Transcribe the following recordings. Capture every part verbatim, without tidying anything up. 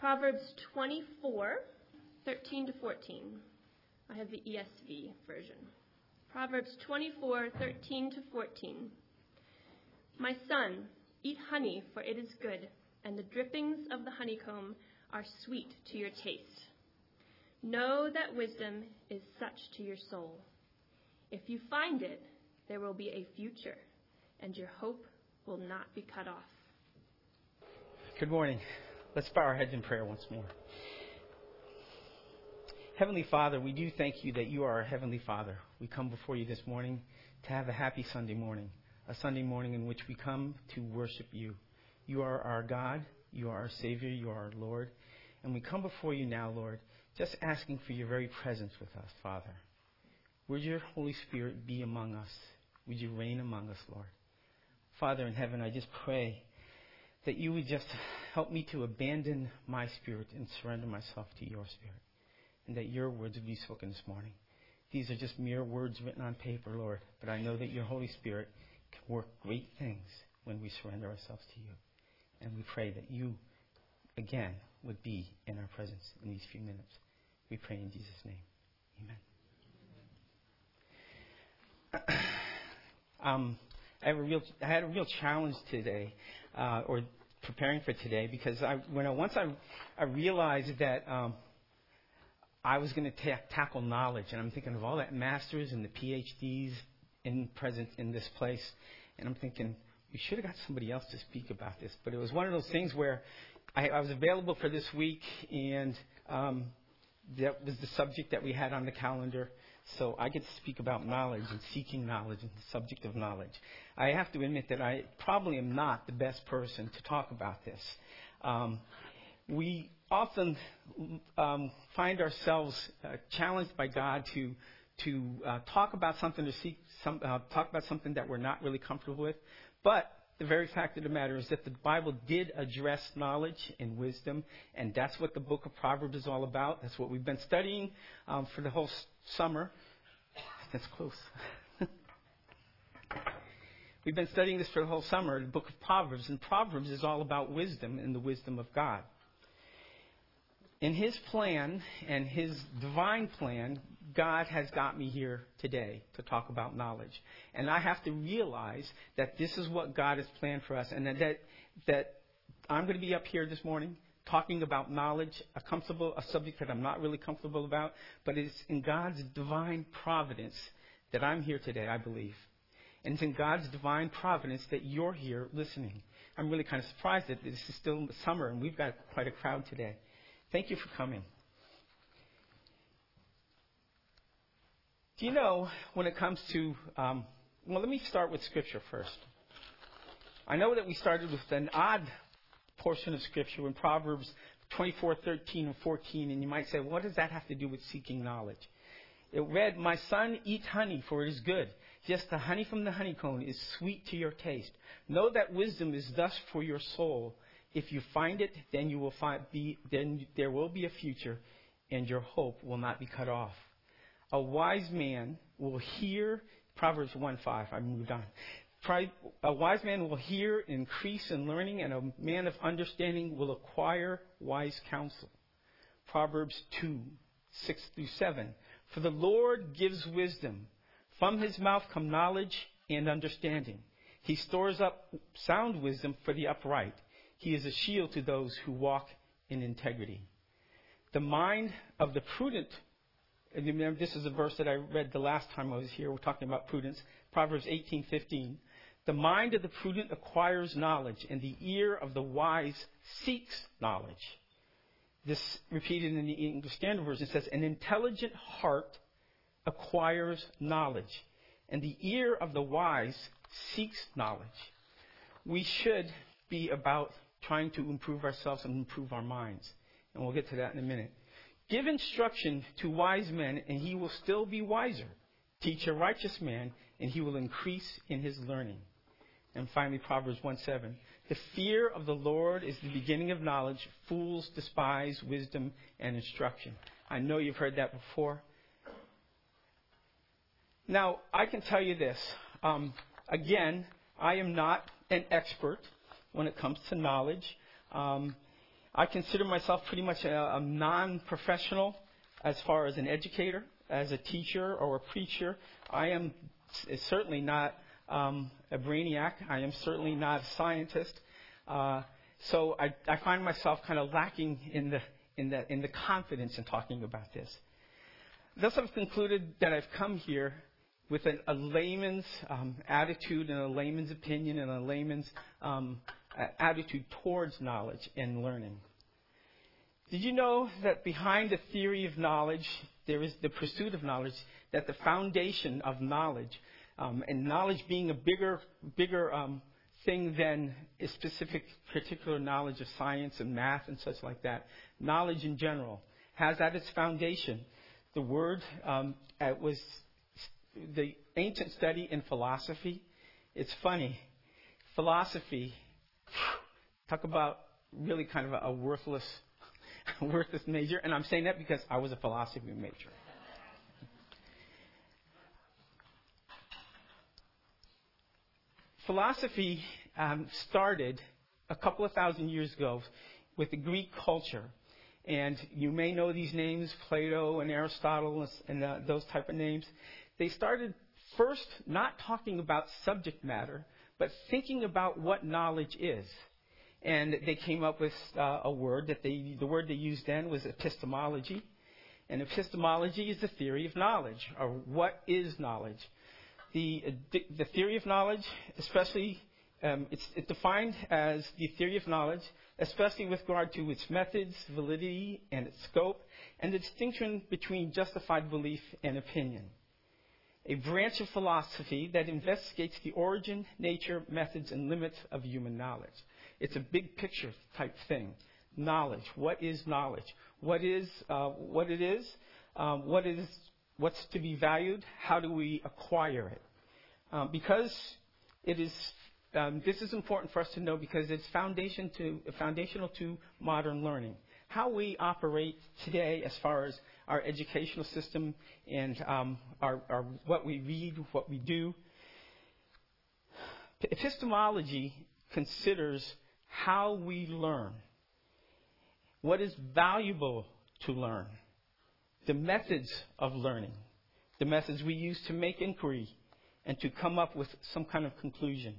Proverbs twenty-four, thirteen to fourteen. I have the E S V version. Proverbs twenty-four, thirteen to fourteen. My son, eat honey, for it is good, and the drippings of the honeycomb are sweet to your taste. Know that wisdom is such to your soul. If you find it, there will be a future, and your hope will not be cut off. Good morning. Let's bow our heads in prayer once more. Heavenly Father, we do thank you that you are our Heavenly Father. We come before you this morning to have a happy Sunday morning, a Sunday morning in which we come to worship you. You are our God, you are our Savior, you are our Lord. And we come before you now, Lord, just asking for your very presence with us, Father. Would your Holy Spirit be among us? Would you reign among us, Lord? Father in heaven, I just pray that you would just help me to abandon my spirit and surrender myself to your spirit, and that your words would be spoken this morning. These are just mere words written on paper, Lord, but I know that your Holy Spirit can work great things when we surrender ourselves to you. And we pray that you, again, would be in our presence in these few minutes. We pray in Jesus' name. Amen. um, I, have a real, I had a real challenge today, uh, or preparing for today, because I, when I, once I, I realized that um, I was going to ta- tackle knowledge, and I'm thinking of all that masters and the P H Ds in present in this place, and I'm thinking we should have got somebody else to speak about this. But it was one of those things where I, I was available for this week, and um, that was the subject that we had on the calendar. So I get to speak about knowledge and seeking knowledge and the subject of knowledge. I have to admit that I probably am not the best person to talk about this. Um, we often um, find ourselves uh, challenged by God to to uh, talk about something to seek some uh, talk about something that we're not really comfortable with. But the very fact of the matter is that the Bible did address knowledge and wisdom, and that's what the book of Proverbs is all about. That's what we've been studying um, for the whole s- summer. That's close. We've been studying this for the whole summer, the book of Proverbs, and Proverbs is all about wisdom and the wisdom of God. In his plan and his divine plan, God has got me here today to talk about knowledge. And I have to realize that this is what God has planned for us, and that that, that I'm going to be up here this morning talking about knowledge, a comfortable, a subject that I'm not really comfortable about, but it's in God's divine providence that I'm here today, I believe. And it's in God's divine providence that you're here listening. I'm really kind of surprised that this is still summer and we've got quite a crowd today. Thank you for coming. Do you know, when it comes to, um, well, let me start with Scripture first. I know that we started with an odd portion of Scripture in Proverbs twenty-four, thirteen, and fourteen, and you might say, what does that have to do with seeking knowledge? It read, my son, eat honey, for it is good. Yes, the honey from the honeycomb is sweet to your taste. Know that wisdom is thus for your soul. If you find it, then you will find be, then there will be a future, and your hope will not be cut off. A wise man will hear, Proverbs one five, I moved on. A wise man will hear, increase in learning, and a man of understanding will acquire wise counsel. Proverbs two, six through seven. For the Lord gives wisdom. From his mouth come knowledge and understanding. He stores up sound wisdom for the upright. He is a shield to those who walk in integrity. The mind of the prudent, and remember this is a verse that I read the last time I was here. We're talking about prudence. Proverbs eighteen fifteen. The mind of the prudent acquires knowledge, and the ear of the wise seeks knowledge. This repeated in the English Standard Version says, an intelligent heart acquires knowledge, and the ear of the wise seeks knowledge. We should be about trying to improve ourselves and improve our minds. And we'll get to that in a minute. Give instruction to wise men, and he will still be wiser. Teach a righteous man, and he will increase in his learning. And finally, Proverbs one seven. The fear of the Lord is the beginning of knowledge. Fools despise wisdom and instruction. I know you've heard that before. Now, I can tell you this. Um, again, I am not an expert when it comes to knowledge. Um, I consider myself pretty much a, a non-professional as far as an educator, as a teacher or a preacher. I am s- certainly not um, a brainiac. I am certainly not a scientist. Uh, so I, I find myself kind of lacking in the in the in the confidence in talking about this. Thus, I've concluded that I've come here with an, a layman's um, attitude and a layman's opinion and a layman's um, a- attitude towards knowledge and learning. Did you know that behind the theory of knowledge, there is the pursuit of knowledge, that the foundation of knowledge, um, and knowledge being a bigger, bigger um, thing than a specific particular knowledge of science and math and such like that, knowledge in general has at its foundation the word, um, it was the ancient study in philosophy. It's funny. Philosophy, talk about really kind of a, a worthless, worthless major. And I'm saying that because I was a philosophy major. Philosophy um, started a couple of thousand years ago with the Greek culture. And you may know these names, Plato and Aristotle and uh, those type of names. They started first not talking about subject matter, but thinking about what knowledge is. And they came up with uh, a word that they, the word they used then was epistemology. And epistemology is the theory of knowledge, or what is knowledge. The, uh, the theory of knowledge, especially, um, it's, it's defined as the theory of knowledge, especially with regard to its methods, validity, and its scope, and the distinction between justified belief and opinion. A branch of philosophy that investigates the origin, nature, methods, and limits of human knowledge. It's a big picture type thing. Knowledge. What is knowledge? What is uh, what it is? Um, what is what's to be valued? How do we acquire it? Um, because it is. Um, this is important for us to know because it's foundation to, foundational to modern learning. How we operate today as far as our educational system and um, our, our, what we read, what we do. Epistemology considers how we learn, what is valuable to learn, the methods of learning, the methods we use to make inquiry and to come up with some kind of conclusion.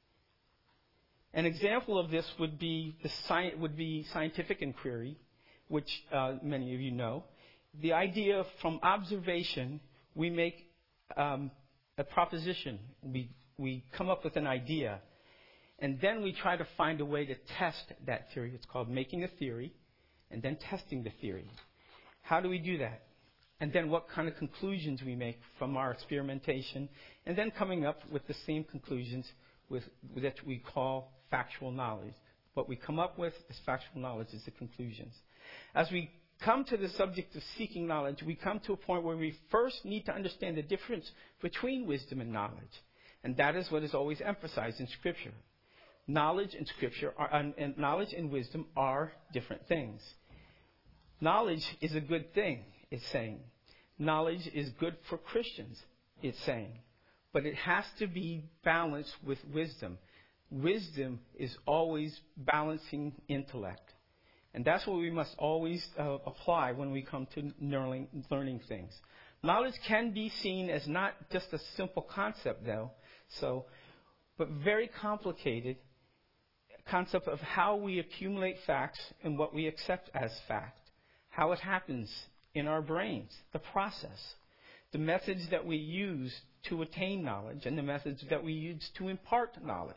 An example of this would be the sci- would be scientific inquiry, which uh, many of you know. The idea from observation, we make um, a proposition. We we come up with an idea, and then we try to find a way to test that theory. It's called making a theory, and then testing the theory. How do we do that? And then what kind of conclusions we make from our experimentation, and then coming up with the same conclusions with that we call factual knowledge. What we come up with is factual knowledge, is the conclusions. As we come to the subject of seeking knowledge, we come to a point where we first need to understand the difference between wisdom and knowledge. And that is what is always emphasized in Scripture. Knowledge and Scripture are, and, and knowledge and wisdom are different things. Knowledge is a good thing, it's saying. Knowledge is good for Christians, it's saying. But it has to be balanced with wisdom. Wisdom is always balancing intellect. And that's what we must always uh, apply when we come to learning, learning things. Knowledge can be seen as not just a simple concept, though, so, but very complicated concept of how we accumulate facts and what we accept as fact, how it happens in our brains, the process, the methods that we use to attain knowledge, and the methods that we use to impart knowledge.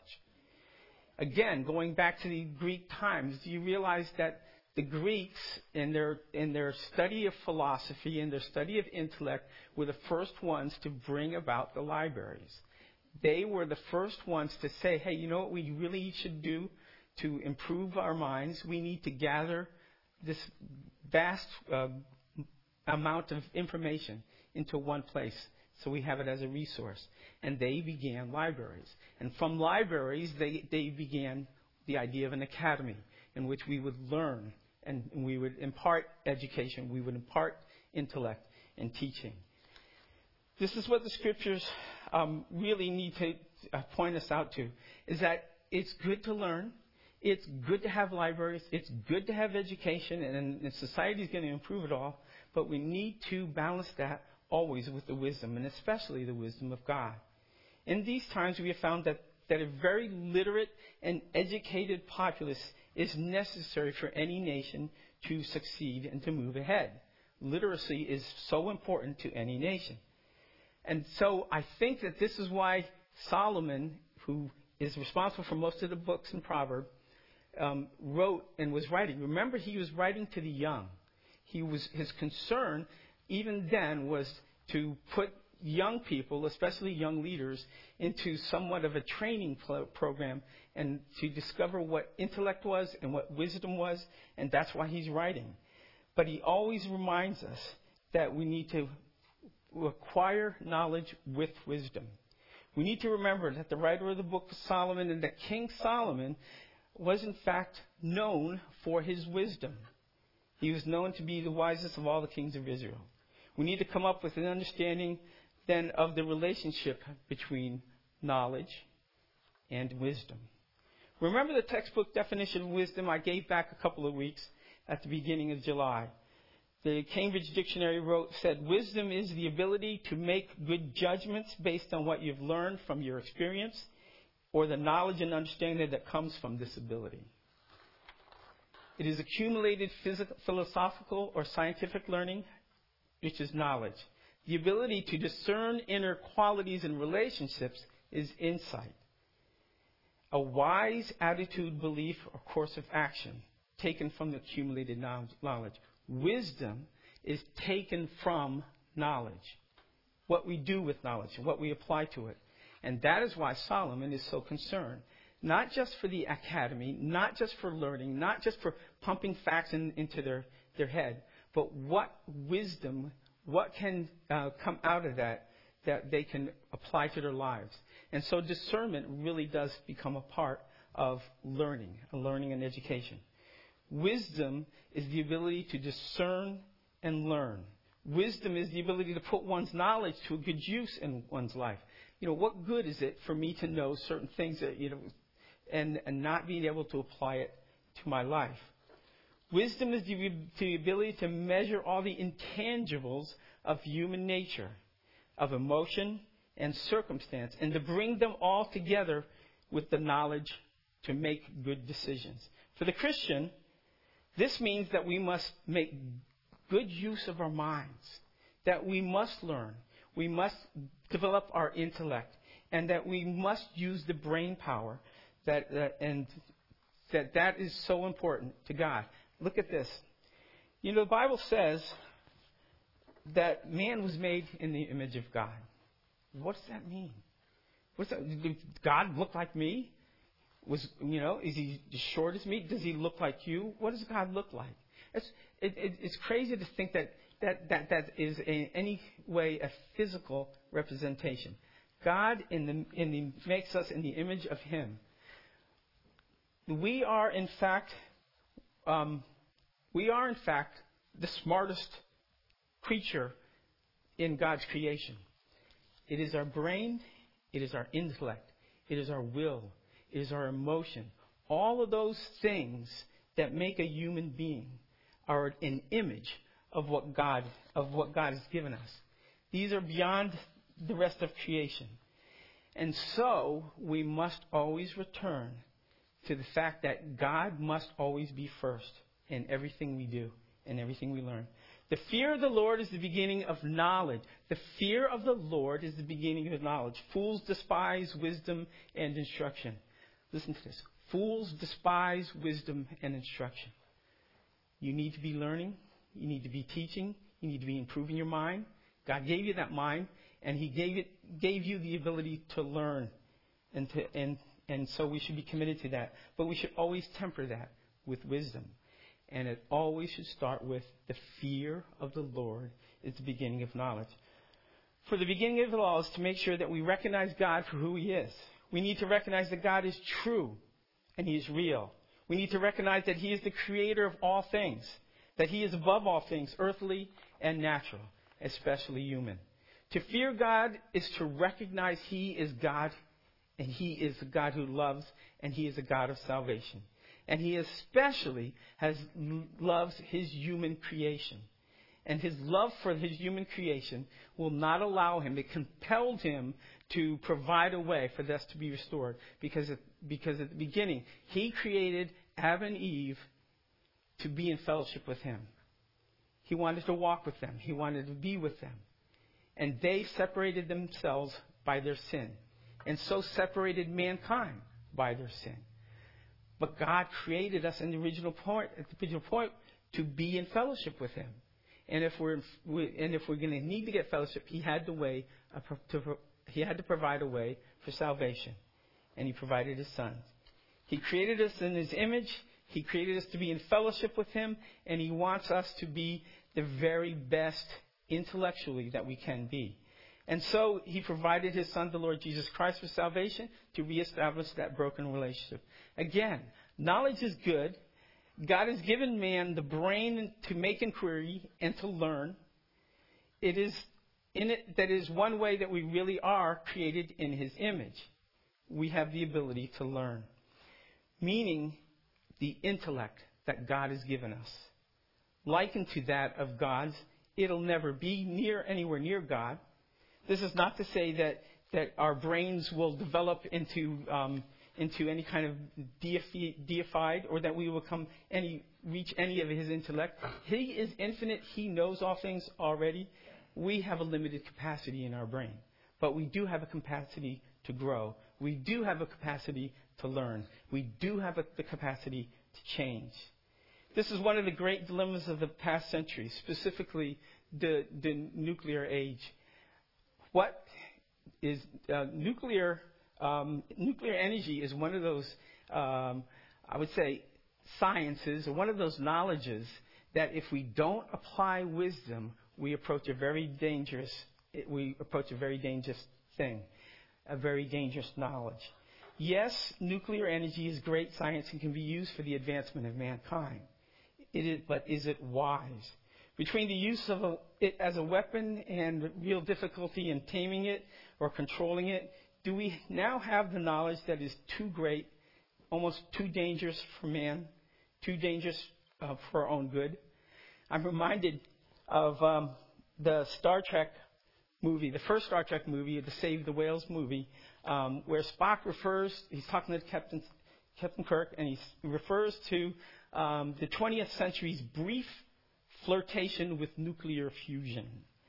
Again, going back to the Greek times, do you realize that the Greeks, in their in their study of philosophy and their study of intellect, were the first ones to bring about the libraries? They were the first ones to say, hey, you know what we really should do to improve our minds? We need to gather this vast uh, amount of information into one place, so we have it as a resource. And they began libraries. And from libraries, they, they began the idea of an academy in which we would learn and we would impart education, we would impart intellect and teaching. This is what the Scriptures um, really need to uh, point us out to, is that it's good to learn. It's good to have libraries. It's good to have education, and, and society is going to improve it all. But we need to balance that always with the wisdom, and especially the wisdom of God. In these times, we have found that, that a very literate and educated populace is necessary for any nation to succeed and to move ahead. Literacy is so important to any nation. And so I think that this is why Solomon, who is responsible for most of the books in Proverbs, um, wrote and was writing. Remember, he was writing to the young. He was, his concern, even then, was to put young people, especially young leaders, into somewhat of a training pro- program and to discover what intellect was and what wisdom was, and that's why he's writing. But he always reminds us that we need to acquire knowledge with wisdom. We need to remember that the writer of the book of Solomon and that King Solomon was in fact known for his wisdom. He was known to be the wisest of all the kings of Israel. We need to come up with an understanding then of the relationship between knowledge and wisdom. Remember the textbook definition of wisdom I gave back a couple of weeks at the beginning of July. The Cambridge Dictionary wrote, said, wisdom is the ability to make good judgments based on what you've learned from your experience or the knowledge and understanding that comes from this ability. It is accumulated physical, philosophical or scientific learning, which is knowledge. The ability to discern inner qualities and relationships is insight. A wise attitude, belief, or course of action taken from the accumulated knowledge. Wisdom is taken from knowledge. What we do with knowledge and what we apply to it. And that is why Solomon is so concerned. Not just for the academy, not just for learning, not just for pumping facts in, into their, their head, but what wisdom, what can uh, come out of that that they can apply to their lives. And so discernment really does become a part of learning, learning and education. Wisdom is the ability to discern and learn. Wisdom is the ability to put one's knowledge to a good use in one's life. You know, what good is it for me to know certain things that, you know, and, and not being able to apply it to my life? Wisdom is the, the ability to measure all the intangibles of human nature, of emotion and circumstance, and to bring them all together with the knowledge to make good decisions. For the Christian, this means that we must make good use of our minds, that we must learn, we must develop our intellect, and that we must use the brain power, that, that and that that is so important to God. Look at this. You know, the Bible says that man was made in the image of God. What does that mean? What's that? Does God look like me? Was, you know, is he as short as me? Does he look like you? What does God look like? It's, it, it, it's crazy to think that that, that, that is in any way a physical representation. God in the, in the, makes us in the image of him. We are, in fact, um, we are, in fact, the smartest creature in God's creation. It is our brain. It is our intellect. It is our will. It is our emotion. All of those things that make a human being are an image of what God, of what God has given us. These are beyond the rest of creation. And so we must always return to the fact that God must always be first in everything we do and everything we learn. The fear of the Lord is the beginning of knowledge. The fear of the Lord is the beginning of knowledge. Fools despise wisdom and instruction. Listen to this. Fools despise wisdom and instruction. You need to be learning. You need to be teaching. You need to be improving your mind. God gave you that mind, and he gave it, gave you the ability to learn. And, to, and, and so we should be committed to that. But we should always temper that with wisdom. And it always should start with the fear of the Lord is the beginning of knowledge. For the beginning of the law is to make sure that we recognize God for who he is. We need to recognize that God is true and he is real. We need to recognize that he is the creator of all things, that he is above all things, earthly and natural, especially human. To fear God is to recognize he is God, and he is a God who loves, and he is a God of salvation. And he especially has loves his human creation. And his love for his human creation will not allow him, it compelled him to provide a way for this to be restored. Because at, because at the beginning, he created Adam and Eve to be in fellowship with him. He wanted to walk with them. He wanted to be with them. And they separated themselves by their sin. And so separated mankind by their sin. But God created us in the original point, at the original point, to be in fellowship with him. And if we're and if we're going to need to get fellowship, he had the way to, he had to provide a way for salvation, and he provided his Son. He created us in his image. He created us to be in fellowship with him, and he wants us to be the very best intellectually that we can be. And so he provided his Son, the Lord Jesus Christ, for salvation to reestablish that broken relationship. Again, knowledge is good. God has given man the brain to make inquiry and to learn. It is in it that is one way that we really are created in his image. We have the ability to learn, meaning the intellect that God has given us. Likened to that of God's, it'll never be near anywhere near God. This is not to say that, that our brains will develop into um, into any kind of deifi- deified, or that we will come any reach any of his intellect. He is infinite. He knows all things already. We have a limited capacity in our brain, but we do have a capacity to grow. We do have a capacity to learn. We do have a, the capacity to change. This is one of the great dilemmas of the past century, specifically the, the nuclear age. What is uh, nuclear? Um, nuclear energy is one of those, um, I would say, sciences, or one of those knowledges that if we don't apply wisdom, we approach a very dangerous. We approach a very dangerous thing, a very dangerous knowledge. Yes, nuclear energy is great science and can be used for the advancement of mankind. It is, but is it wise? Between the use of a, it as a weapon and real difficulty in taming it or controlling it, do we now have the knowledge that is too great, almost too dangerous for man, too dangerous uh, for our own good? I'm reminded of um, the Star Trek movie, the first Star Trek movie, the Save the Whales movie, um, where Spock refers, he's talking to Captain, Captain Kirk, and he refers to um, the twentieth century's brief flirtation with nuclear fusion.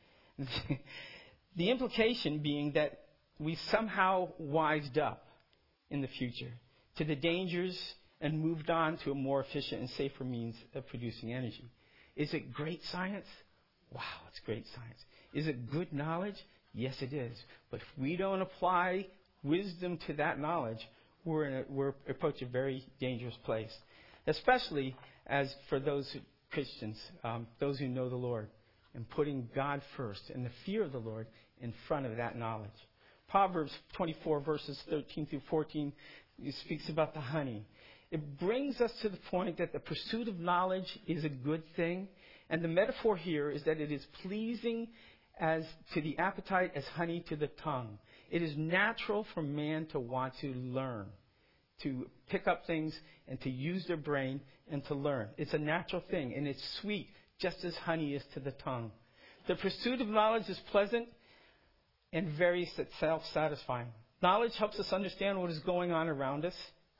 The implication being that we somehow wised up in the future to the dangers and moved on to a more efficient and safer means of producing energy. Is it great science? Wow, it's great science. Is it good knowledge? Yes, it is. But if we don't apply wisdom to that knowledge, we're, in a, we're approach a very dangerous place, especially as for those who, Christians, um, those who know the Lord, and putting God first and the fear of the Lord in front of that knowledge. Proverbs twenty-four, verses thirteen through fourteen, it speaks about the honey. It brings us to the point that the pursuit of knowledge is a good thing. And the metaphor here is that it is pleasing as to the appetite as honey to the tongue. It is natural for man to want to learn, to pick up things and to use their brain and to learn. It's a natural thing, and it's sweet, just as honey is to the tongue. The pursuit of knowledge is pleasant and very self-satisfying. Knowledge helps us understand what is going on around us.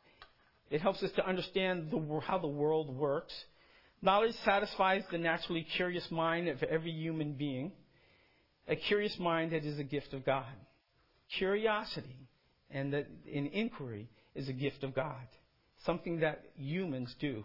It helps us to understand the, how the world works. Knowledge satisfies the naturally curious mind of every human being, a curious mind that is a gift of God. Curiosity and that in inquiry is a gift of God, something that humans do.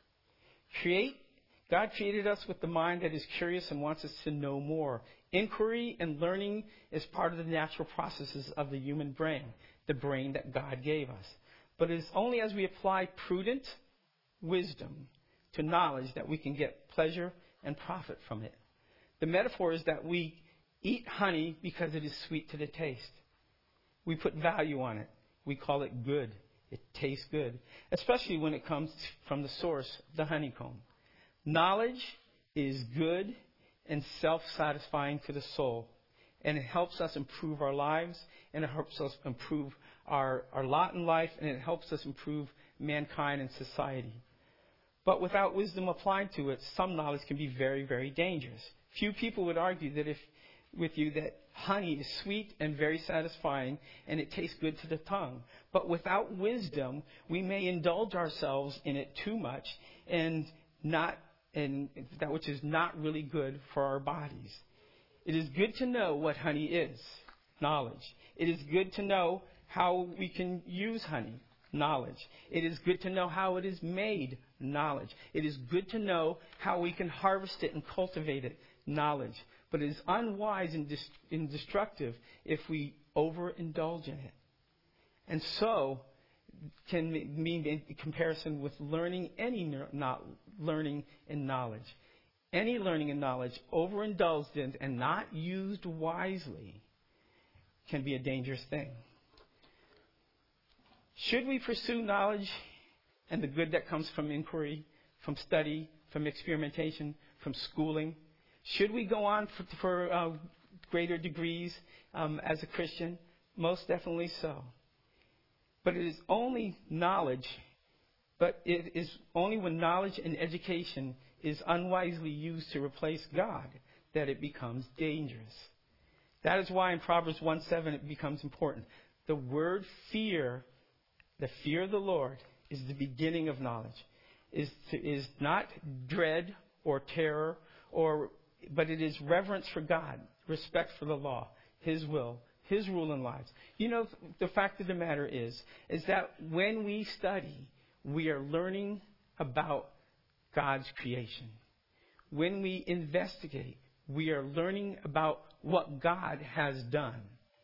Create, God created us with the mind that is curious and wants us to know more. Inquiry and learning is part of the natural processes of the human brain, the brain that God gave us. But it is only as we apply prudent wisdom to knowledge that we can get pleasure and profit from it. The metaphor is that we eat honey because it is sweet to the taste. We put value on it. We call it good. It tastes good, especially when it comes from the source, the honeycomb. Knowledge is good and self-satisfying to the soul, and it helps us improve our lives, and it helps us improve our, our lot in life, and it helps us improve mankind and society. But without wisdom applied to it, some knowledge can be very, very dangerous. Few people would argue that if with you that honey is sweet and very satisfying and it tastes good to the tongue. But without wisdom, we may indulge ourselves in it too much and not and that which is not really good for our bodies. It is good to know what honey is, knowledge. It is good to know how we can use honey, knowledge. It is good to know how it is made, knowledge. It is good to know how we can harvest it and cultivate it, knowledge. But it is unwise and, dis- and destructive if we overindulge in it. And so, can mean in comparison with learning any not learning and knowledge. Any learning and knowledge overindulged in and not used wisely can be a dangerous thing. Should we pursue knowledge and the good that comes from inquiry, from study, from experimentation, from schooling? Should we go on for, for uh, greater degrees um, as a Christian? Most definitely so. But it is only knowledge, but it is only when knowledge and education is unwisely used to replace God that it becomes dangerous. That is why in Proverbs one seven it becomes important. The word fear, the fear of the Lord, is the beginning of knowledge. Is to, is not dread or terror, or but it is reverence for God, respect for the law, His will, His rule in lives. You know, the fact of the matter is, is that when we study, we are learning about God's creation. When we investigate, we are learning about what God has done.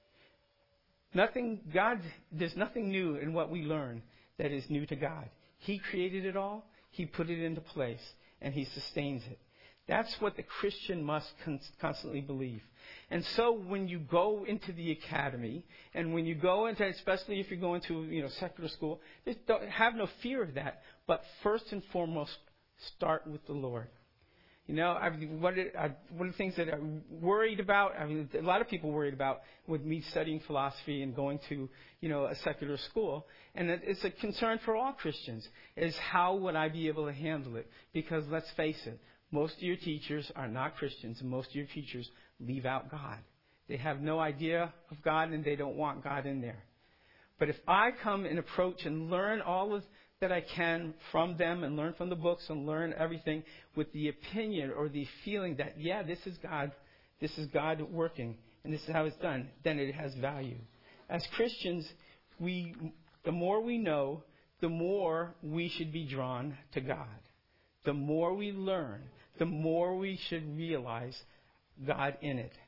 Nothing, God, there's nothing new in what we learn that is new to God. He created it all. He put it into place, and He sustains it. That's what the Christian must con- constantly believe. And so when you go into the academy, and when you go into, especially if you're going to, you know, secular school, just don't, have no fear of that. But first and foremost, start with the Lord. You know, I mean, what it, I, one of the things that I'm worried about, I mean, a lot of people worried about with me studying philosophy and going to, you know, a secular school, and it's a concern for all Christians, is how would I be able to handle it? Because let's face it, most of your teachers are not Christians, and most of your teachers leave out God. They have no idea of God, and they don't want God in there. But if I come and approach and learn all of that I can from them and learn from the books and learn everything with the opinion or the feeling that, yeah, this is God, this is God working, and this is how it's done, then it has value. As Christians, we, the more we know, the more we should be drawn to God. The more we learn, the more we should realize God in it.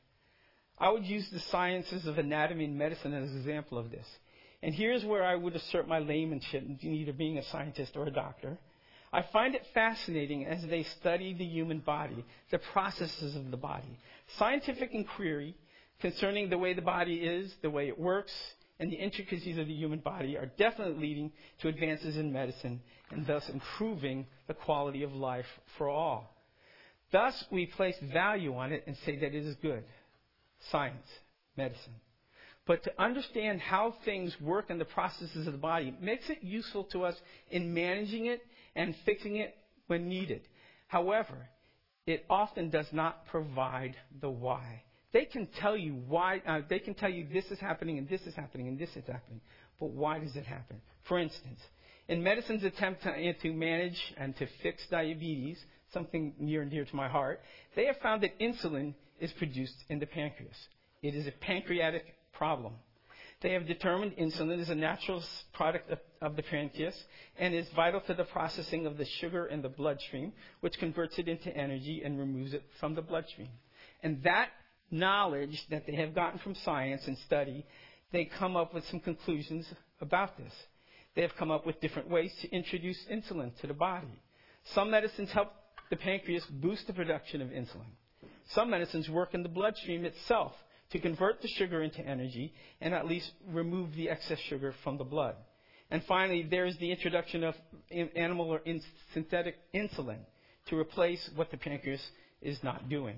I would use the sciences of anatomy and medicine as an example of this. And here's where I would assert my laymanship in either being a scientist or a doctor. I find it fascinating as they study the human body, the processes of the body. Scientific inquiry concerning the way the body is, the way it works, and the intricacies of the human body are definitely leading to advances in medicine and thus improving the quality of life for all. Thus, we place value on it and say that it is good. Science, medicine. But to understand how things work in the processes of the body makes it useful to us in managing it and fixing it when needed. However, it often does not provide the why. They can tell you why, uh, they can tell you this is happening and this is happening and this is happening. But why does it happen? For instance, in medicine's attempt to, to manage and to fix diabetes, something near and dear to my heart, they have found that insulin is produced in the pancreas. It is a pancreatic problem. They have determined insulin is a natural product of, of the pancreas and is vital to the processing of the sugar in the bloodstream, which converts it into energy and removes it from the bloodstream. And that knowledge that they have gotten from science and study, they come up with some conclusions about this. They have come up with different ways to introduce insulin to the body. Some medicines help the pancreas boost the production of insulin. Some medicines work in the bloodstream itself to convert the sugar into energy and at least remove the excess sugar from the blood. And finally, there is the introduction of animal or in synthetic insulin to replace what the pancreas is not doing.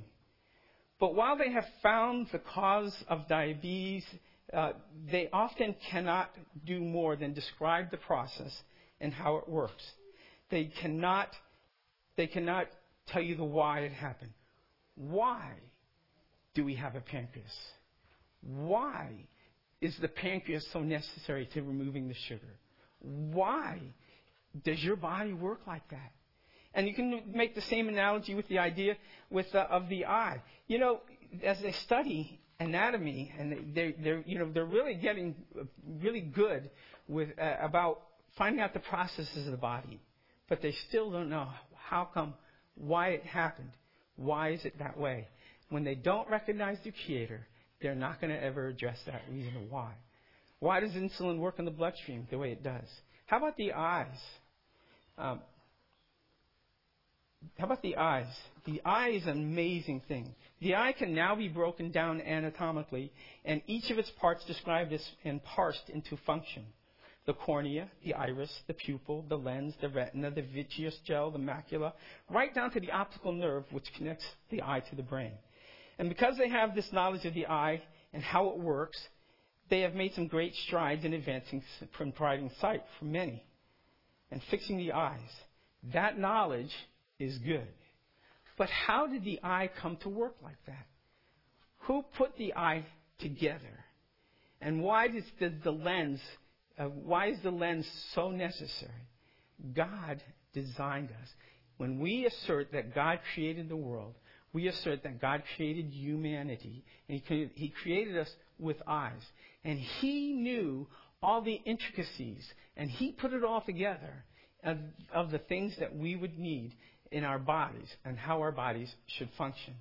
But while they have found the cause of diabetes, uh, they often cannot do more than describe the process and how it works. They cannot, they cannot tell you the why it happened. Why do we have a pancreas? Why is the pancreas so necessary to removing the sugar? Why does your body work like that? And you can make the same analogy with the idea with uh, of the eye. You know, as they study anatomy, and they, they're you know they're really getting really good with uh, about finding out the processes of the body, but they still don't know how come, why it happened, why is it that way. When they don't recognize the Creator, they're not going to ever address that reason of why. Why does insulin work in the bloodstream the way it does? How about the eyes? Um, how about the eyes? The eye is an amazing thing. The eye can now be broken down anatomically, and each of its parts described as and parsed into function. The cornea, the iris, the pupil, the lens, the retina, the vitreous gel, the macula, right down to the optical nerve which connects the eye to the brain. And because they have this knowledge of the eye and how it works, they have made some great strides in advancing from providing sight for many and fixing the eyes. That knowledge is good. But how did the eye come to work like that? Who put the eye together? And why does the, the lens, uh, why is the lens so necessary? God designed us. When we assert that God created the world, we assert that God created humanity, and he, he created us with eyes. And He knew all the intricacies, and He put it all together of, of the things that we would need in our bodies and how our bodies should function.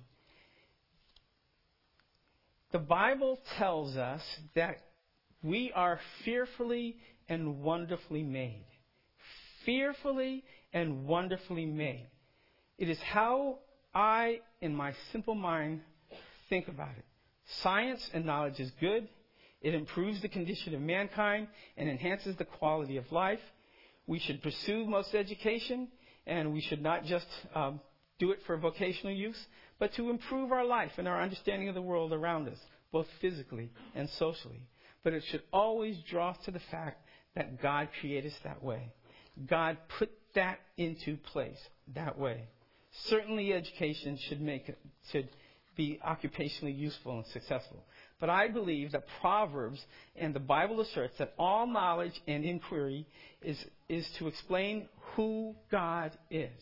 The Bible tells us that we are fearfully and wonderfully made. Fearfully and wonderfully made. It is how I, in my simple mind, think about it. Science and knowledge is good. It improves the condition of mankind and enhances the quality of life. We should pursue most education, and we should not just um, do it for vocational use, but to improve our life and our understanding of the world around us, both physically and socially. But it should always draw us to the fact that God created us that way. God put that into place that way. Certainly education should make it, should be occupationally useful and successful. But I believe that Proverbs and the Bible asserts that all knowledge and inquiry is, is to explain who God is.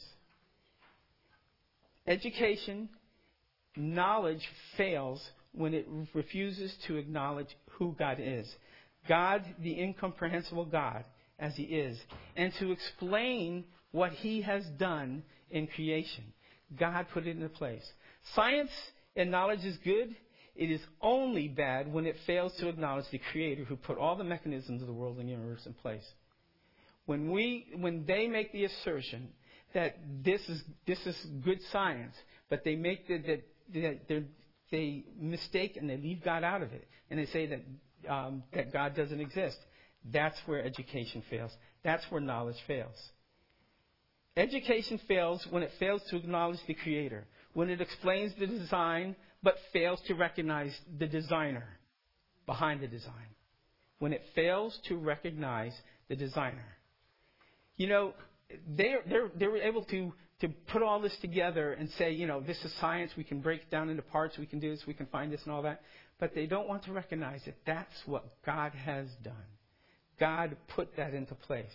Education, knowledge fails when it refuses to acknowledge who God is. God, the incomprehensible God, as He is, and to explain what He has done in creation. God put it into place. Science and knowledge is good. It is only bad when it fails to acknowledge the Creator who put all the mechanisms of the world and universe in place. When we, when they make the assertion that this is this is good science, but they make the, that that they mistake and they leave God out of it, and they say that um, that God doesn't exist, that's where education fails. That's where knowledge fails. Education fails when it fails to acknowledge the Creator, when it explains the design but fails to recognize the designer behind the design, when it fails to recognize the designer. You know, they're, they're, they were able to, to put all this together and say, you know, this is science, we can break it down into parts, we can do this, we can find this and all that. But they don't want to recognize that that's what God has done. God put that into place.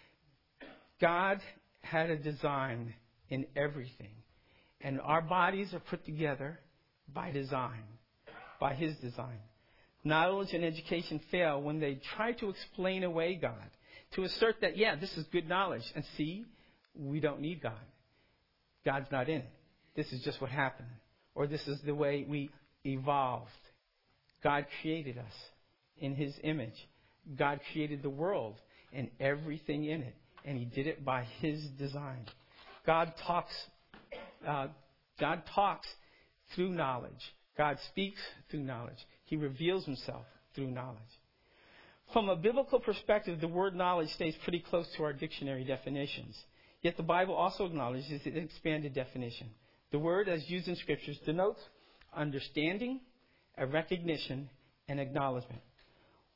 God had a design in everything. And our bodies are put together by design, by His design. Knowledge and education fail when they try to explain away God, to assert that, yeah, this is good knowledge. And see, we don't need God. God's not in it. This is just what happened. Or this is the way we evolved. God created us in His image. God created the world and everything in it. And He did it by His design. God talks, uh, God talks through knowledge. God speaks through knowledge. He reveals Himself through knowledge. From a biblical perspective, the word knowledge stays pretty close to our dictionary definitions. Yet the Bible also acknowledges an expanded definition. The word, as used in Scriptures, denotes understanding, a recognition, and acknowledgement.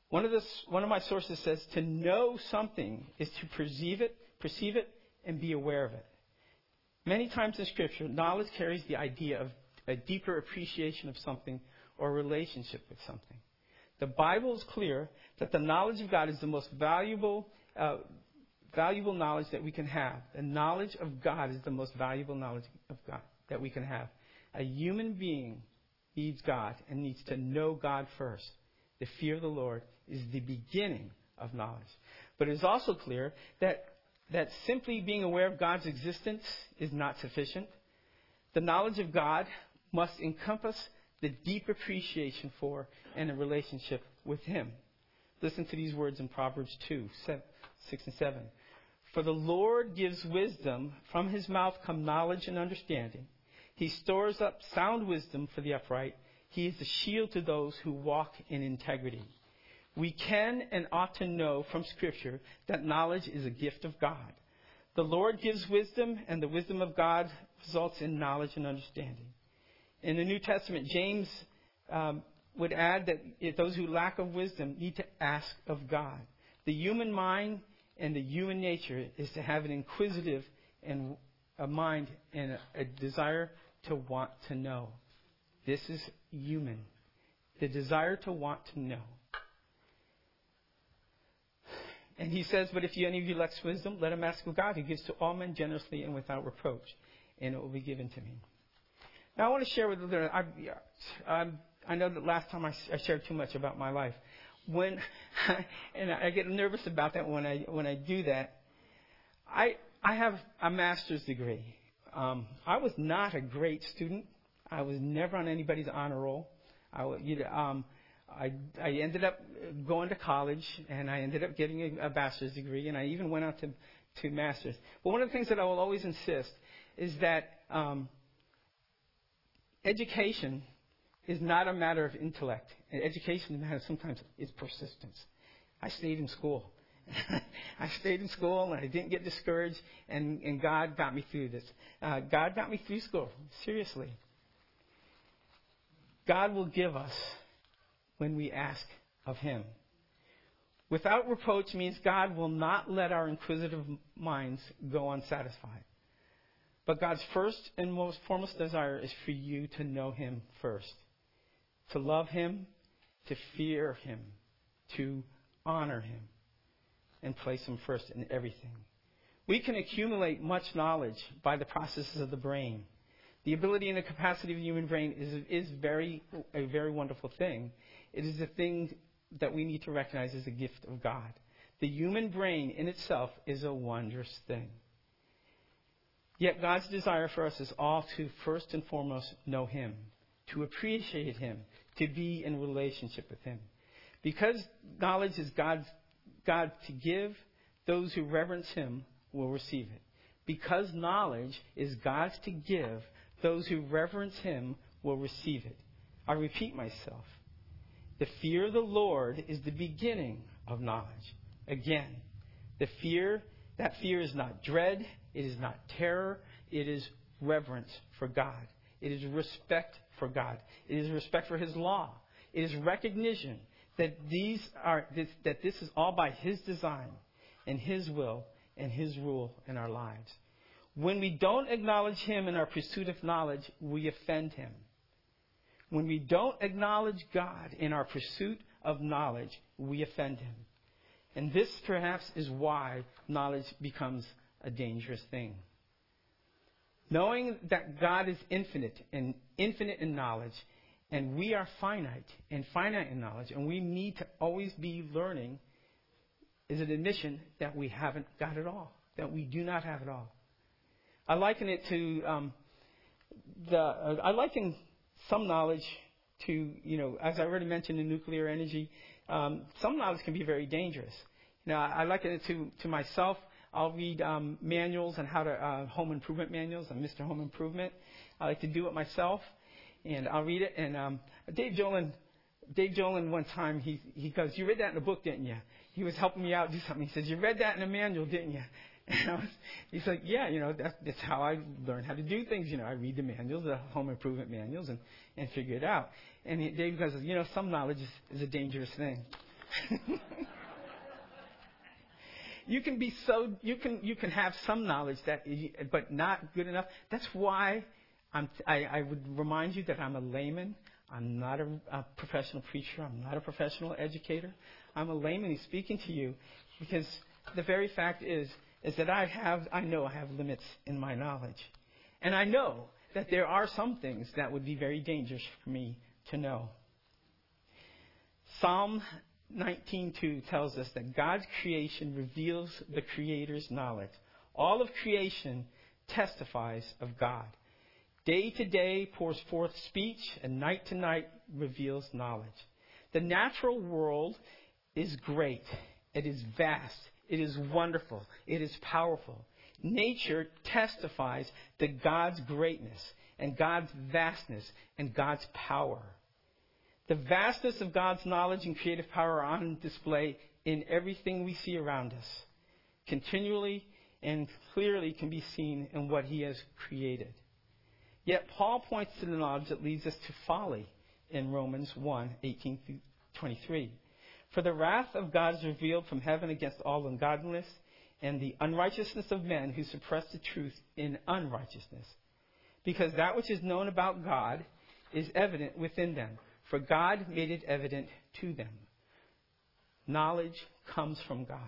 One of, this, one of my sources says to know something is to perceive it, perceive it, and be aware of it. Many times in Scripture, knowledge carries the idea of a deeper appreciation of something or relationship with something. The Bible is clear that the knowledge of God is the most valuable, uh, valuable knowledge that we can have. The knowledge of God is the most valuable knowledge of God that we can have. A human being needs God and needs to know God first. The fear of the Lord is the beginning of knowledge. But it is also clear that, that simply being aware of God's existence is not sufficient. The knowledge of God must encompass the deep appreciation for and a relationship with Him. Listen to these words in Proverbs two, seven, six and seven. For the Lord gives wisdom, from His mouth come knowledge and understanding. He stores up sound wisdom for the upright. He is a shield to those who walk in integrity. We can and ought to know from Scripture that knowledge is a gift of God. The Lord gives wisdom, and the wisdom of God results in knowledge and understanding. In the New Testament, James um, would add that if those who lack of wisdom need to ask of God. The human mind and the human nature is to have an inquisitive and a mind and a, a desire to want to know. This is human. The desire to want to know. And he says, but if any of you lacks wisdom, let him ask of God, who gives to all men generously and without reproach, and it will be given to me. Now I want to share with you, I, I, I know that last time I, I shared too much about my life. When, and I get nervous about that when I when I do that. I I have a master's degree. Um, I was not a great student. I was never on anybody's honor roll. I, you know, um, I, I ended up going to college, and I ended up getting a, a bachelor's degree, and I even went out to, to master's. But one of the things that I will always insist is that um, education is not a matter of intellect. Education matter sometimes is persistence. I stayed in school. I stayed in school, and I didn't get discouraged, and, and God got me through this. Uh, God got me through school, seriously. God will give us when we ask of Him. Without reproach means God will not let our inquisitive minds go unsatisfied. But God's first and most foremost desire is for you to know Him first, to love Him, to fear Him, to honor Him, and place Him first in everything. We can accumulate much knowledge by the processes of the brain. The ability and the capacity of the human brain is, is very a very wonderful thing. It is a thing that we need to recognize as a gift of God. The human brain in itself is a wondrous thing. Yet God's desire for us is all to first and foremost know Him, to appreciate Him, to be in relationship with Him. Because knowledge is God's God to give, those who reverence Him will receive it. Because knowledge is God's to give, those who reverence Him will receive it. I repeat myself. The fear of the Lord is the beginning of knowledge. Again, the fear, that fear is not dread, it is not terror, it is reverence for God. It is respect for God. It is respect for His law. It is recognition that these are this, that this is all by His design and His will and His rule in our lives. When we don't acknowledge Him in our pursuit of knowledge, we offend Him. When we don't acknowledge God in our pursuit of knowledge, we offend Him. And this perhaps is why knowledge becomes a dangerous thing. Knowing that God is infinite and infinite in knowledge, and we are finite and finite in knowledge, and we need to always be learning, is an admission that we haven't got it all, that we do not have it all. I liken it to um, the. Uh, I liken some knowledge to, you know, as I already mentioned in nuclear energy, um, some knowledge can be very dangerous. Now, I liken it to to myself. I'll read um, manuals on how to uh, home improvement manuals on Mister Home Improvement. I like to do it myself, and I'll read it. And um, Dave Jolin, Dave Jolin, one time he he goes, "You read that in a book, didn't you?" He was helping me out do something. He says, "You read that in a manual, didn't you?" And I was, he's like, "Yeah, you know, that's, that's how I learned how to do things. You know, I read the manuals, the home improvement manuals, and, and figure it out." And he, Dave goes, "You know, some knowledge is, is a dangerous thing." You can be so, you can, you can have some knowledge that, but not good enough. That's why I'm, I, I would remind you that I'm a layman. I'm not a, a professional preacher. I'm not a professional educator. I'm a layman who's speaking to you because the very fact is, is that I have, I know I have limits in my knowledge. And I know that there are some things that would be very dangerous for me to know. Psalm nineteen two tells us that God's creation reveals the Creator's knowledge. All of creation testifies of God. Day to day pours forth speech, and night to night reveals knowledge. The natural world is great. It is vast. It is wonderful. It is powerful. Nature testifies to God's greatness and God's vastness and God's power. The vastness of God's knowledge and creative power are on display in everything we see around us. Continually and clearly can be seen in what He has created. Yet Paul points to the knowledge that leads us to folly in Romans one, eighteen through twenty-three. For the wrath of God is revealed from heaven against all ungodliness and the unrighteousness of men who suppress the truth in unrighteousness. Because that which is known about God is evident within them, for God made it evident to them. Knowledge comes from God.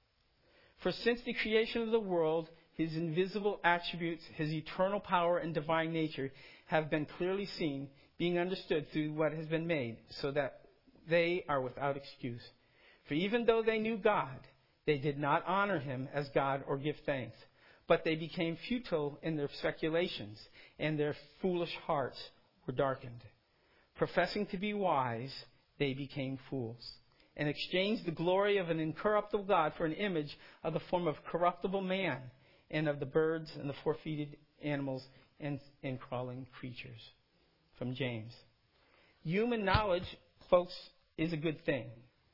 For since the creation of the world, His invisible attributes, His eternal power and divine nature have been clearly seen, being understood through what has been made, so that they are without excuse. For even though they knew God, they did not honor Him as God or give thanks, but they became futile in their speculations, and their foolish hearts were darkened. Professing to be wise, they became fools, and exchanged the glory of an incorruptible God for an image of the form of corruptible man, and of the birds and the four-footed animals and, and crawling creatures. From James. Human knowledge, folks, is a good thing.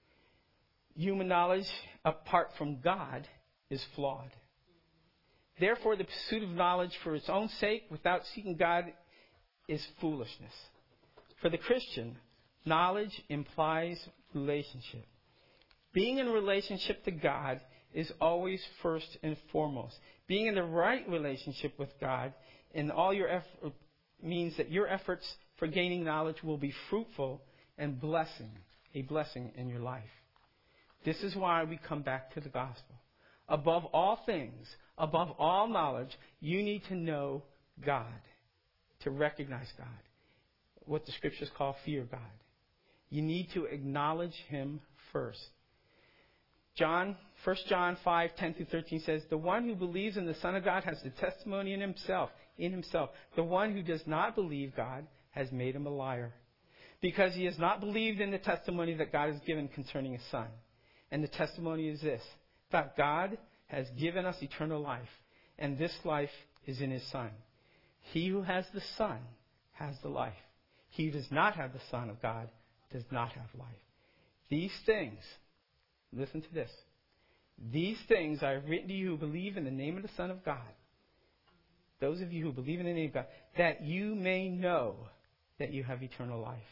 Human knowledge, apart from God, is flawed. Therefore, the pursuit of knowledge for its own sake, without seeking God, is foolishness. For the Christian, knowledge implies relationship. Being in relationship to God is always first and foremost. Being in the right relationship with God in all your effort means that your efforts for gaining knowledge will be fruitful and blessing, a blessing in your life. This is why we come back to the gospel. Above all things, above all knowledge, you need to know God, to recognize God, what the scriptures call fear God. You need to acknowledge Him first. John, First John five, ten through thirteen says, the one who believes in the Son of God has the testimony in himself, in himself. The one who does not believe God has made him a liar, because he has not believed in the testimony that God has given concerning His Son. And the testimony is this, that God has given us eternal life, and this life is in His Son. He who has the Son has the life. He who does not have the Son of God does not have life. These things, listen to this, these things I have written to you who believe in the name of the Son of God. Those of you who believe in the name of God, that you may know that you have eternal life.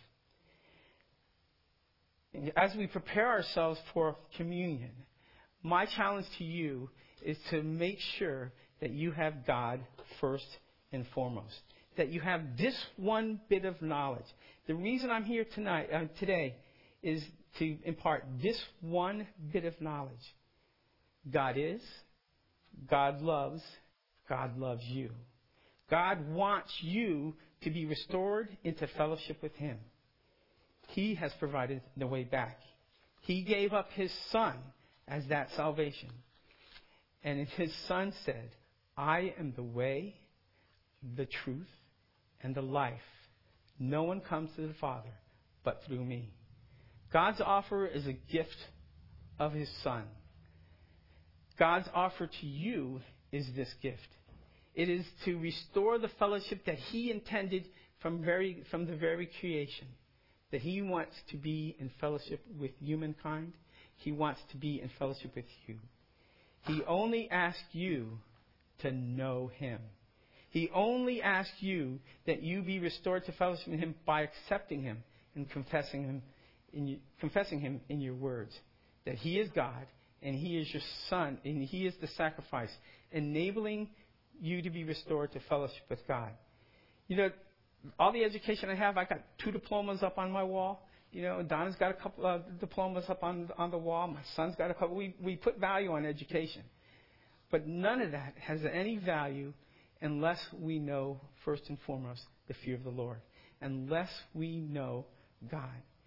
And as we prepare ourselves for communion, my challenge to you is to make sure that you have God first and foremost. That you have this one bit of knowledge. The reason I'm here tonight, uh, today, is to impart this one bit of knowledge. God is, God loves, God loves you. God wants you to be restored into fellowship with Him. He has provided the way back. He gave up His Son as that salvation. And His Son said, I am the way, the truth, and the life. No one comes to the Father but through me. God's offer is a gift of His Son. God's offer to you is this gift. It is to restore the fellowship that He intended from very from the very creation. That He wants to be in fellowship with humankind. He wants to be in fellowship with you. He only asks you to know Him. He only asks you that you be restored to fellowship with Him by accepting Him and confessing Him in you, confessing him in your words, that he is God and he is your son and he is the sacrifice, enabling you to be restored to fellowship with God. You know, all the education I have, I got two diplomas up on my wall. You know, Donna's got a couple of diplomas up on on the wall. My son's got a couple. We we put value on education, but none of that has any value unless we know first and foremost the fear of the Lord, unless we know God.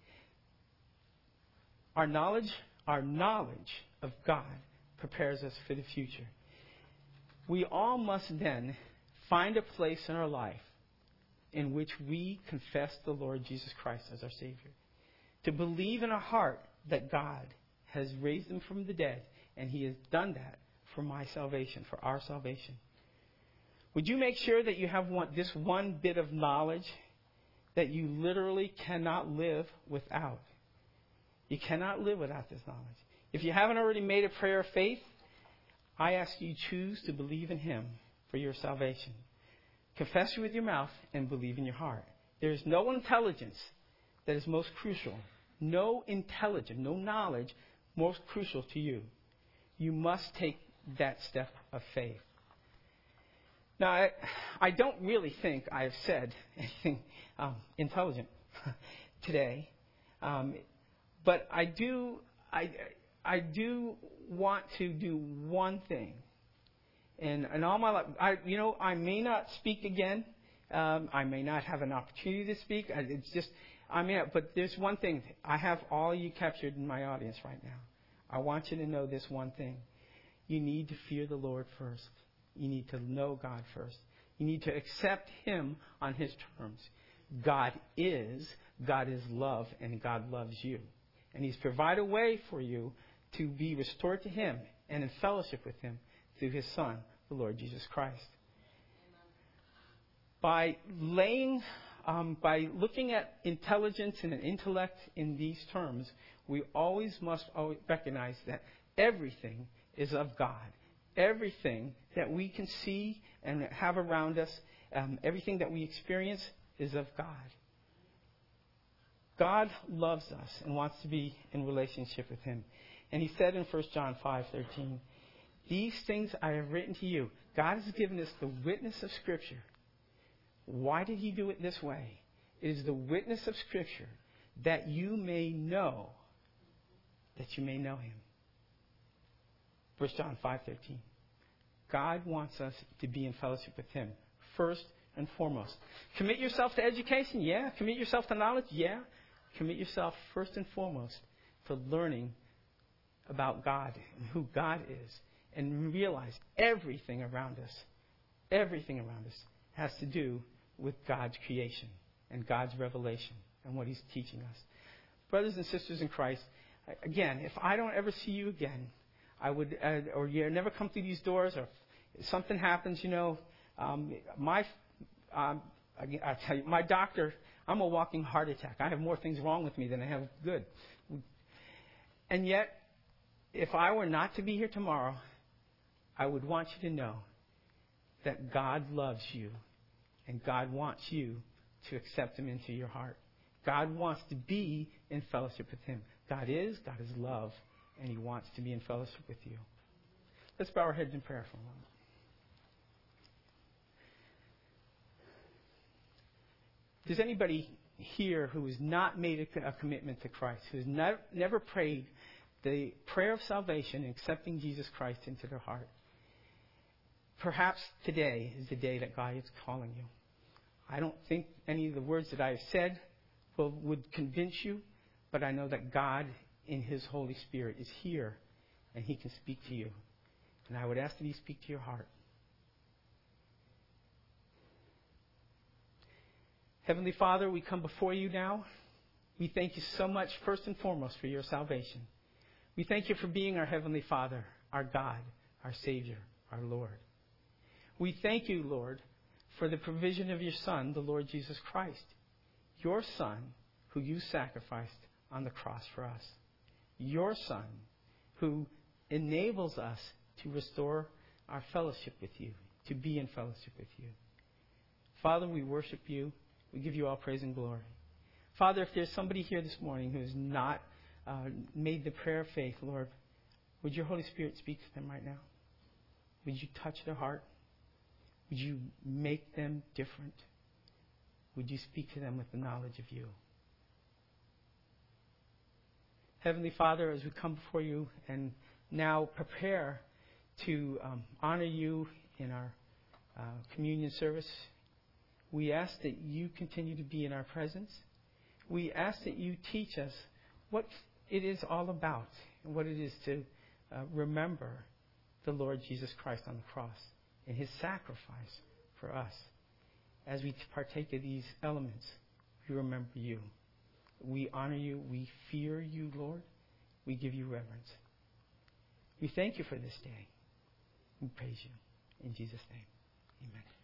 Our knowledge, our knowledge of God prepares us for the future. We all must then find a place in our life in which we confess the Lord Jesus Christ as our Savior. To believe in our heart that God has raised him from the dead, and he has done that for my salvation, for our salvation. Would you make sure that you have one, this one bit of knowledge that you literally cannot live without? You cannot live without this knowledge. If you haven't already made a prayer of faith, I ask you choose to believe in him for your salvation. Confess with your mouth and believe in your heart. There is no intelligence that is most crucial. No intelligence, no knowledge most crucial to you. You must take that step of faith. Now, I, I don't really think I have said anything um, intelligent today, um, but I do, I, I do want to do one thing. And in all my life, I, you know, I may not speak again. Um, I may not have an opportunity to speak. It's just, I mean, but there's one thing. I have all you captured in my audience right now. I want you to know this one thing. You need to fear the Lord first. You need to know God first. You need to accept him on his terms. God is, God is love, and God loves you. And he's provided a way for you to be restored to him and in fellowship with him through his Son, the Lord Jesus Christ. By laying, um, by looking at intelligence and intellect in these terms, we always must always recognize that everything is of God. Everything that we can see and have around us, um, everything that we experience is of God. God loves us and wants to be in relationship with him. And he said in First John five thirteen, these things I have written to you. God has given us the witness of Scripture. Why did he do it this way? It is the witness of Scripture that you may know, that you may know him. First John five thirteen. God wants us to be in fellowship with him first and foremost. Commit yourself to education? Yeah. Commit yourself to knowledge? Yeah. Commit yourself first and foremost to learning about God and who God is. And realize everything around us, everything around us has to do with God's creation and God's revelation and what he's teaching us. Brothers and sisters in Christ, again, if I don't ever see you again, I would, uh, or you never come through these doors, or if something happens, you know, um, my, um, I, I tell you, my doctor, I'm a walking heart attack. I have more things wrong with me than I have good. And yet, if I were not to be here tomorrow, I would want you to know that God loves you and God wants you to accept him into your heart. God wants to be in fellowship with him. God is, God is love, and he wants to be in fellowship with you. Let's bow our heads in prayer for a moment. Does anybody here who has not made a, a commitment to Christ, who has not, never prayed the prayer of salvation and accepting Jesus Christ into their heart? Perhaps today is the day that God is calling you. I don't think any of the words that I have said will, would convince you, but I know that God in his Holy Spirit is here and he can speak to you. And I would ask that he speak to your heart. Heavenly Father, we come before you now. We thank you so much, first and foremost, for your salvation. We thank you for being our Heavenly Father, our God, our Savior, our Lord. We thank you, Lord, for the provision of your Son, the Lord Jesus Christ, your Son, who you sacrificed on the cross for us. Your Son, who enables us to restore our fellowship with you, to be in fellowship with you. Father, we worship you. We give you all praise and glory. Father, if there's somebody here this morning who has not uh, made the prayer of faith, Lord, would your Holy Spirit speak to them right now? Would you touch their heart? Would you make them different? Would you speak to them with the knowledge of you? Heavenly Father, as we come before you and now prepare to um, honor you in our uh, communion service, we ask that you continue to be in our presence. We ask that you teach us what it is all about and what it is to uh, remember the Lord Jesus Christ on the cross and his sacrifice for us. As we partake of these elements, we remember you. We honor you. We fear you, Lord. We give you reverence. We thank you for this day. We praise you. In Jesus' name, amen.